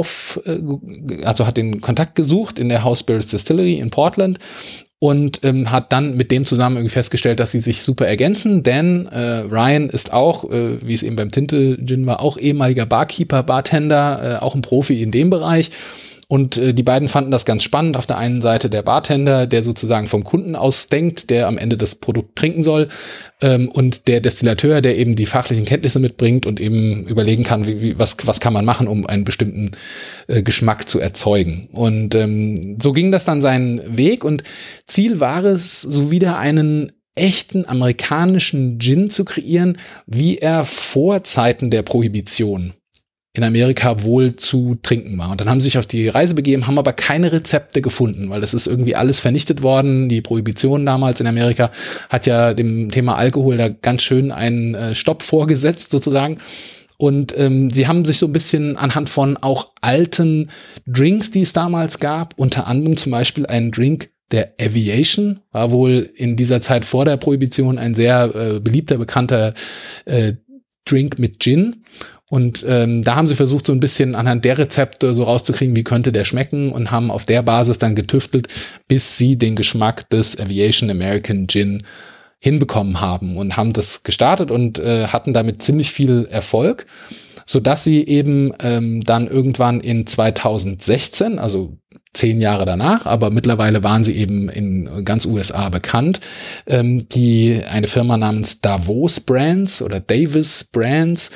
hat den Kontakt gesucht in der House Spirits Distillery in Portland und hat dann mit dem zusammen irgendwie festgestellt, dass sie sich super ergänzen, denn Ryan ist auch, wie es eben beim Tinte Gin war, auch ehemaliger Barkeeper, Bartender, auch ein Profi in dem Bereich. Und die beiden fanden das ganz spannend. Auf der einen Seite der Bartender, der sozusagen vom Kunden aus denkt, der am Ende das Produkt trinken soll, und der Destillateur, der eben die fachlichen Kenntnisse mitbringt und eben überlegen kann, was kann man machen, um einen bestimmten Geschmack zu erzeugen. Und so ging das dann seinen Weg und Ziel war es, so wieder einen echten amerikanischen Gin zu kreieren, wie er vor Zeiten der Prohibition in Amerika wohl zu trinken war. Und dann haben sie sich auf die Reise begeben, haben aber keine Rezepte gefunden, weil das ist irgendwie alles vernichtet worden. Die Prohibition damals in Amerika hat ja dem Thema Alkohol da ganz schön einen Stopp vorgesetzt sozusagen. Und sie haben sich so ein bisschen anhand von auch alten Drinks, die es damals gab, unter anderem zum Beispiel einen Drink, der Aviation, war wohl in dieser Zeit vor der Prohibition ein sehr beliebter, bekannter Drink mit Gin. Und da haben sie versucht, so ein bisschen anhand der Rezepte so rauszukriegen, wie könnte der schmecken, und haben auf der Basis dann getüftelt, bis sie den Geschmack des Aviation American Gin hinbekommen haben und haben das gestartet und hatten damit ziemlich viel Erfolg, sodass sie eben dann irgendwann in 2016, also 10 Jahre danach, aber mittlerweile waren sie eben in ganz USA bekannt, eine Firma namens Davos Brands oder Davis Brands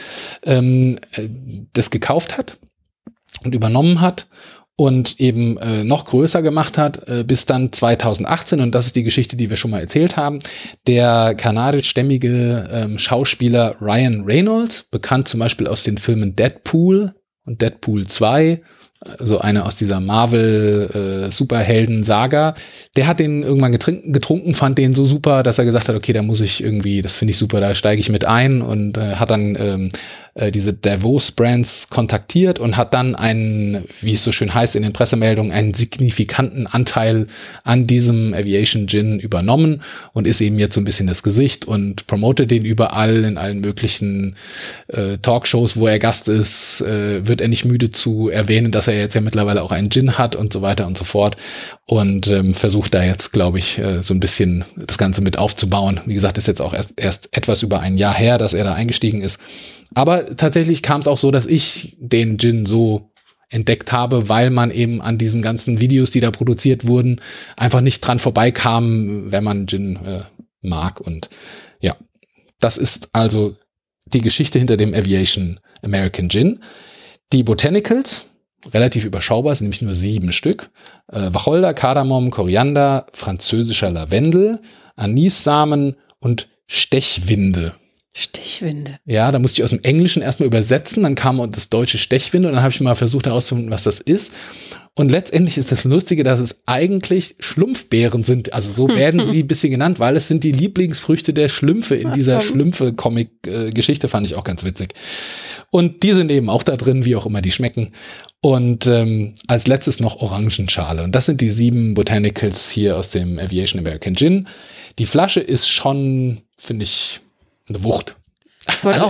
das gekauft hat und übernommen hat und eben noch größer gemacht hat, bis dann 2018, und das ist die Geschichte, die wir schon mal erzählt haben, der kanadischstämmige Schauspieler Ryan Reynolds, bekannt zum Beispiel aus den Filmen Deadpool und Deadpool 2, so eine aus dieser Marvel-Superhelden-Saga, der hat den irgendwann getrunken, fand den so super, dass er gesagt hat, okay, da muss ich irgendwie, das finde ich super, da steige ich mit ein, und hat dann diese Davos Brands kontaktiert und hat dann einen, wie es so schön heißt in den Pressemeldungen, einen signifikanten Anteil an diesem Aviation Gin übernommen und ist eben jetzt so ein bisschen das Gesicht und promotet den überall in allen möglichen Talkshows, wo er Gast ist, wird er nicht müde zu erwähnen, dass er jetzt ja mittlerweile auch einen Gin hat und so weiter und so fort, und versucht da jetzt, glaube ich, so ein bisschen das Ganze mit aufzubauen. Wie gesagt, ist jetzt auch erst etwas über ein Jahr her, dass er da eingestiegen ist. Aber tatsächlich kam es auch so, dass ich den Gin so entdeckt habe, weil man eben an diesen ganzen Videos, die da produziert wurden, einfach nicht dran vorbeikam, wenn man Gin mag. Und ja, das ist also die Geschichte hinter dem Aviation American Gin. Die Botanicals, relativ überschaubar, sind nämlich nur 7 Stück. Wacholder, Kardamom, Koriander, französischer Lavendel, Anissamen und Stechwinde. Stechwinde. Ja, da musste ich aus dem Englischen erstmal übersetzen, dann kam das deutsche Stechwinde und dann habe ich mal versucht herauszufinden, was das ist. Und letztendlich ist das Lustige, dass es eigentlich Schlumpfbeeren sind. Also so werden sie ein bisschen genannt, weil es sind die Lieblingsfrüchte der Schlümpfe in dieser Schlümpfe-Comic-Geschichte, fand ich auch ganz witzig. Und die sind eben auch da drin, wie auch immer die schmecken. Und als letztes noch Orangenschale. Und das sind die 7 Botanicals hier aus dem Aviation American Gin. Die Flasche ist schon, finde ich, eine Wucht. Ich wollte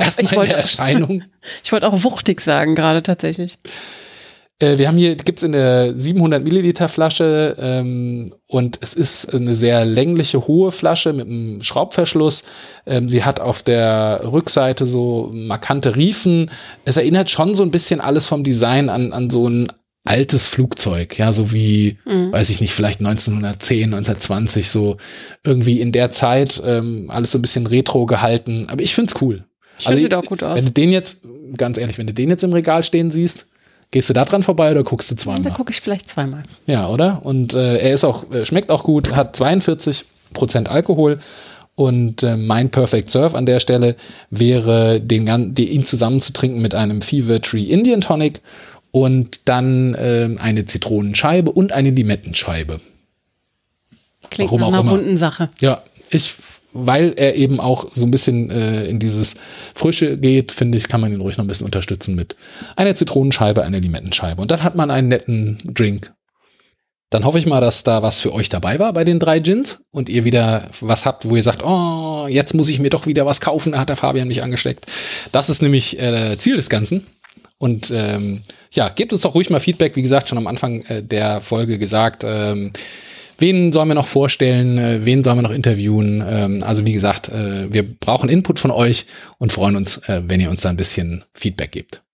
auch wuchtig sagen gerade tatsächlich. Wir haben hier, gibt's in der 700 Milliliter Flasche und es ist eine sehr längliche, hohe Flasche mit einem Schraubverschluss. Sie hat auf der Rückseite so markante Riefen. Es erinnert schon so ein bisschen alles vom Design an so ein altes Flugzeug, ja, so wie, weiß ich nicht, vielleicht 1910, 1920, so irgendwie in der Zeit, alles so ein bisschen retro gehalten, aber ich find's cool. Sieht auch gut aus. Wenn du den jetzt, ganz ehrlich, wenn du den jetzt im Regal stehen siehst, gehst du da dran vorbei oder guckst du zweimal? Da gucke ich vielleicht zweimal. Ja, oder? Und er ist auch, schmeckt auch gut, hat 42% Alkohol. Und mein Perfect Serve an der Stelle wäre, ihn zusammenzutrinken mit einem Fever Tree Indian Tonic und dann eine Zitronenscheibe und eine Limettenscheibe. Klingt nach einer runden Sache. Ja, weil er eben auch so ein bisschen in dieses Frische geht, finde ich, kann man ihn ruhig noch ein bisschen unterstützen mit einer Zitronenscheibe, einer Limettenscheibe. Und dann hat man einen netten Drink. Dann hoffe ich mal, dass da was für euch dabei war bei den 3 Gins und ihr wieder was habt, wo ihr sagt, oh, jetzt muss ich mir doch wieder was kaufen, da hat der Fabian mich angesteckt. Das ist nämlich Ziel des Ganzen. Und ja, gebt uns doch ruhig mal Feedback, wie gesagt, schon am Anfang der Folge gesagt, wen sollen wir noch vorstellen, wen sollen wir noch interviewen. Also wie gesagt, wir brauchen Input von euch und freuen uns, wenn ihr uns da ein bisschen Feedback gebt.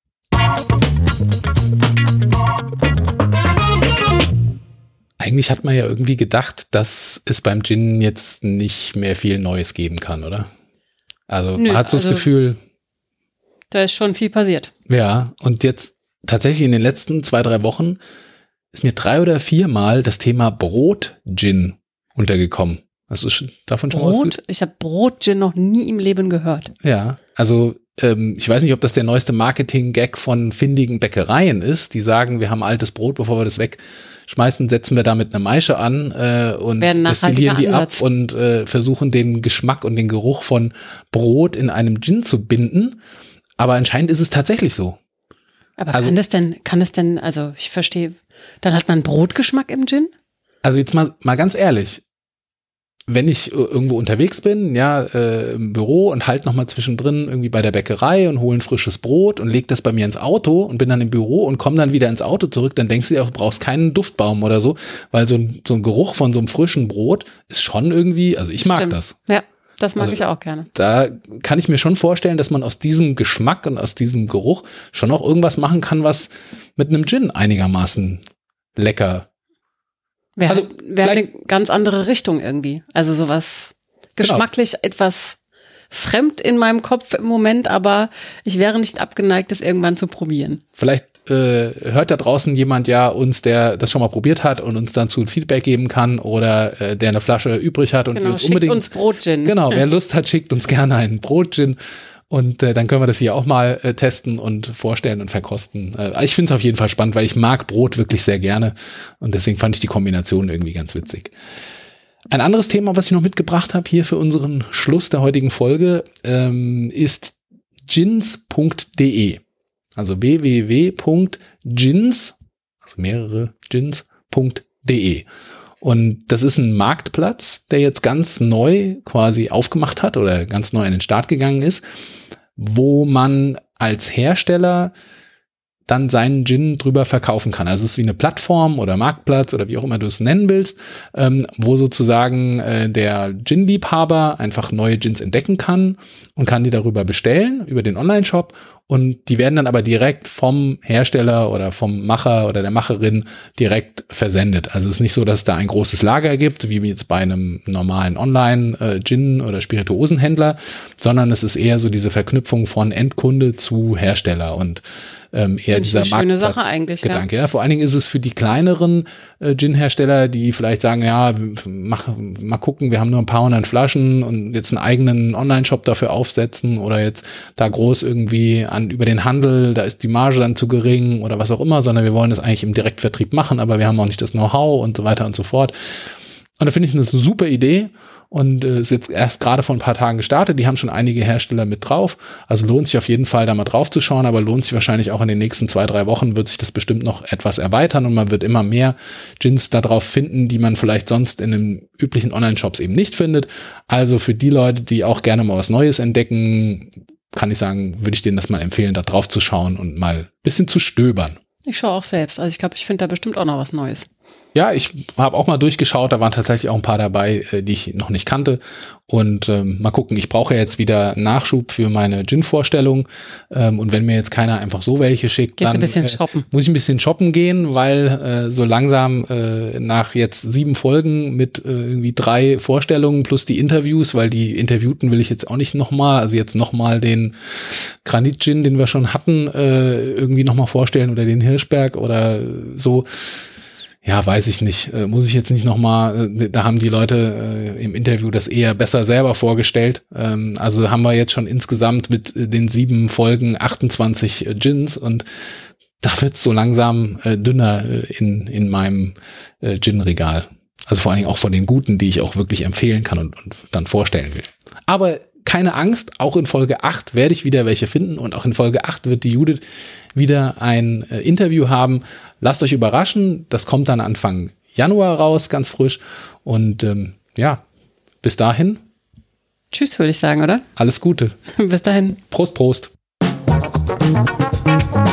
Eigentlich hat man ja irgendwie gedacht, dass es beim Gin jetzt nicht mehr viel Neues geben kann, oder? Also man hat so das Gefühl, da ist schon viel passiert. Ja, und jetzt tatsächlich in den letzten 2-3 Wochen ist mir 3 oder 4 Mal das Thema Brot-Gin untergekommen. Hast du davon schon Brot? Ich habe Brot-Gin noch nie im Leben gehört. Ja, also ich weiß nicht, ob das der neueste Marketing-Gag von findigen Bäckereien ist, die sagen, wir haben altes Brot, bevor wir das wegschmeißen, setzen wir da mit einer Maische an und destillieren die ab und versuchen den Geschmack und den Geruch von Brot in einem Gin zu binden. Aber anscheinend ist es tatsächlich so. Aber kann es denn, also ich verstehe, dann hat man Brotgeschmack im Gin? Also jetzt mal ganz ehrlich, wenn ich irgendwo unterwegs bin, ja, im Büro und halt nochmal zwischendrin irgendwie bei der Bäckerei und hole ein frisches Brot und leg das bei mir ins Auto und bin dann im Büro und komme dann wieder ins Auto zurück, dann denkst du dir auch, du brauchst keinen Duftbaum oder so, weil so ein Geruch von so einem frischen Brot ist schon irgendwie, also ich mag das. Ja, das mag ich auch gerne. Da kann ich mir schon vorstellen, dass man aus diesem Geschmack und aus diesem Geruch schon auch irgendwas machen kann, was mit einem Gin einigermaßen lecker. Wäre eine ganz andere Richtung irgendwie. Also sowas geschmacklich etwas fremd in meinem Kopf im Moment, aber ich wäre nicht abgeneigt, das irgendwann zu probieren. Vielleicht hört da draußen jemand uns, der das schon mal probiert hat und uns dann zu Feedback geben kann oder der eine Flasche übrig hat und die uns unbedingt. Schickt uns Brot-Gin. Genau, wer Lust hat, schickt uns gerne einen Brot-Gin. Und dann können wir das hier auch mal testen und vorstellen und verkosten. Ich finde es auf jeden Fall spannend, weil ich mag Brot wirklich sehr gerne. Und deswegen fand ich die Kombination irgendwie ganz witzig. Ein anderes Thema, was ich noch mitgebracht habe hier für unseren Schluss der heutigen Folge, ist gins.de. Also www.gins, also mehrere gins.de. Und das ist ein Marktplatz, der jetzt ganz neu quasi aufgemacht hat oder ganz neu an den Start gegangen ist, wo man als Hersteller dann seinen Gin drüber verkaufen kann. Also es ist wie eine Plattform oder Marktplatz oder wie auch immer du es nennen willst, wo sozusagen der Gin-Liebhaber einfach neue Gins entdecken kann und kann die darüber bestellen, über den Online-Shop. Und die werden dann aber direkt vom Hersteller oder vom Macher oder der Macherin direkt versendet. Also es ist nicht so, dass es da ein großes Lager gibt, wie jetzt bei einem normalen Online-Gin- oder Spirituosenhändler, sondern es ist eher so diese Verknüpfung von Endkunde zu Hersteller und eher dieser Marktplatz-Gedanke. Ja, vor allen Dingen ist es für die kleineren Gin-Hersteller, die vielleicht sagen, ja, mal gucken, wir haben nur ein paar hundert Flaschen und jetzt einen eigenen Online-Shop dafür aufsetzen oder jetzt da groß irgendwie über den Handel, da ist die Marge dann zu gering oder was auch immer, sondern wir wollen das eigentlich im Direktvertrieb machen, aber wir haben auch nicht das Know-how und so weiter und so fort. Und da finde ich das eine super Idee und ist jetzt erst gerade vor ein paar Tagen gestartet. Die haben schon einige Hersteller mit drauf. Also lohnt sich auf jeden Fall, da mal drauf zu schauen, aber lohnt sich wahrscheinlich auch in den nächsten 2-3 Wochen wird sich das bestimmt noch etwas erweitern und man wird immer mehr Gins da drauf finden, die man vielleicht sonst in den üblichen Online-Shops eben nicht findet. Also für die Leute, die auch gerne mal was Neues entdecken, kann ich sagen, würde ich denen das mal empfehlen, da drauf zu schauen und mal ein bisschen zu stöbern. Ich schaue auch selbst. Also ich glaube, ich finde da bestimmt auch noch was Neues. Ja, ich habe auch mal durchgeschaut, da waren tatsächlich auch ein paar dabei, die ich noch nicht kannte. Und mal gucken, ich brauche ja jetzt wieder Nachschub für meine Gin-Vorstellung. Und wenn mir jetzt keiner einfach so welche schickt, dann muss ich ein bisschen shoppen gehen, weil so langsam nach jetzt 7 Folgen mit irgendwie 3 Vorstellungen plus die Interviews, weil die Interviewten will ich jetzt auch nicht nochmal, also jetzt nochmal den Granit-Gin, den wir schon hatten, irgendwie nochmal vorstellen oder den Hirschberg oder so. Ja, weiß ich nicht. Muss ich jetzt nicht nochmal, da haben die Leute im Interview das eher besser selber vorgestellt. Also haben wir jetzt schon insgesamt mit den 7 Folgen 28 Gins und da wird's so langsam dünner in meinem Gin-Regal. Also vor allen Dingen auch von den guten, die ich auch wirklich empfehlen kann und dann vorstellen will. Aber keine Angst, auch in Folge 8 werde ich wieder welche finden und auch in Folge 8 wird die Judith wieder ein Interview haben. Lasst euch überraschen, das kommt dann Anfang Januar raus, ganz frisch und ja, bis dahin. Tschüss, würde ich sagen, oder? Alles Gute. Bis dahin. Prost, Prost.